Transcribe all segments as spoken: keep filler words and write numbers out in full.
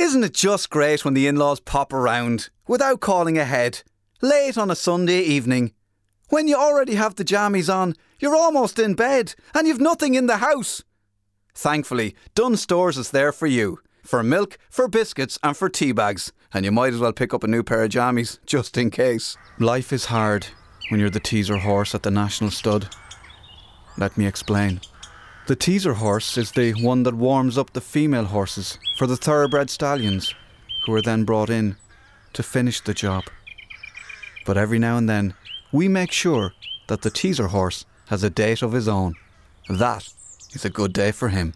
Isn't it just great when the in-laws pop around, without calling ahead, late on a Sunday evening? When you already have the jammies on, you're almost in bed, and you've nothing in the house. Thankfully, Dunnes Stores is there for you. For milk, for biscuits and for tea bags. And you might as well pick up a new pair of jammies, just in case. Life is hard when you're the teaser horse at the National Stud. Let me explain. The teaser horse is the one that warms up the female horses for the thoroughbred stallions, who are then brought in to finish the job. But every now and then, we make sure that the teaser horse has a date of his own. That is a good day for him.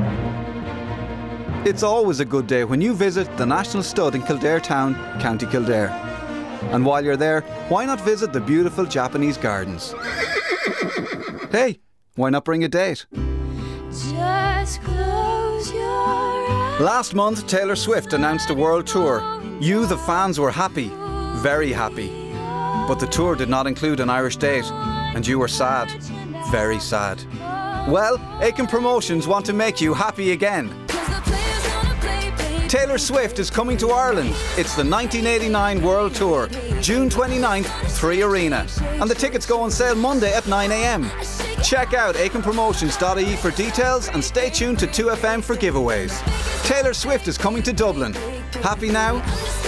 It's always a good day when you visit the National Stud in Kildare Town, County Kildare. And while you're there, why not visit the beautiful Japanese gardens? Hey, why not bring a date? Just close your eyes. Last month, Taylor Swift announced a world tour. You, the fans, were happy, very happy. But the tour did not include an Irish date, and you were sad, very sad. Well, Aiken Promotions want to make you happy again. Taylor Swift is coming to Ireland. It's the nineteen eighty-nine World Tour, June twenty-ninth, Three Arena. And the tickets go on sale Monday at nine a.m. Check out aiken promotions dot I E for details and stay tuned to two F M for giveaways. Taylor Swift is coming to Dublin. Happy now?